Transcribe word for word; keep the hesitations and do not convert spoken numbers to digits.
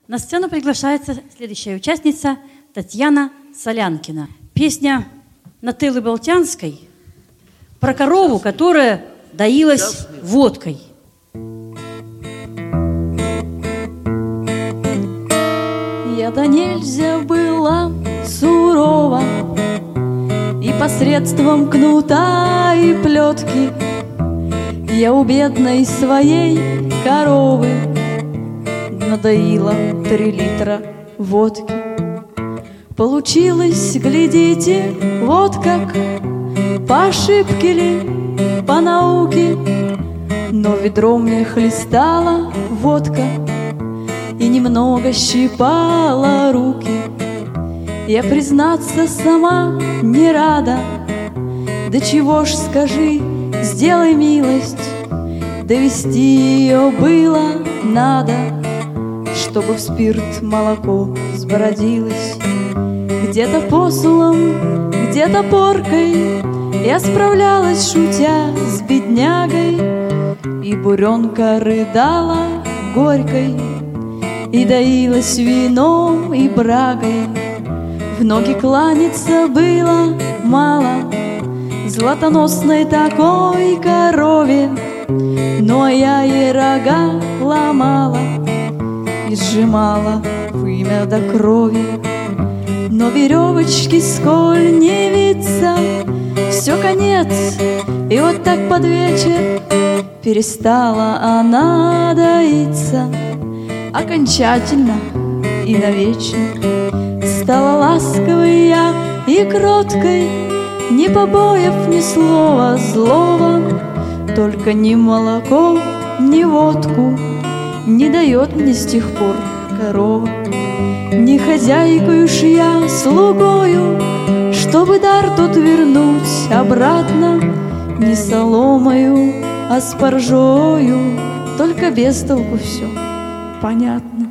На сцену приглашается следующая участница Татьяна Солянкина. Песня Натылы Болтянской про корову, которая доилась водкой. Я да нельзя была сурова, и посредством кнута и плетки я у бедной своей коровы надоила три литра водки. Получилось, глядите, вот как, по ошибке ли, по науке, но ведро мне хлестала водка и немного щипала руки. Я, признаться, сама не рада, да чего ж, скажи, сделай милость, довести ее было надо, чтобы в спирт молоко сбродилось. Где-то посулом, где-то поркой я справлялась, шутя с беднягой, и буренка рыдала горькой, и доилась вином и брагой. В ноги кланяться было мало златоносной такой корове, но я ей рога ломала и сжимала в имя до крови. Но веревочки сколь не виться, все конец, и вот так под вечер перестала она доиться. Окончательно и навечно стала ласковой я и кроткой, не побоев ни слова злого, только ни молоко, ни водку не дает мне с тех пор корова. Не хозяйкой уж я, слугою, чтобы дар тот вернуть обратно, не соломою, а спаржою, только без толку все понятно.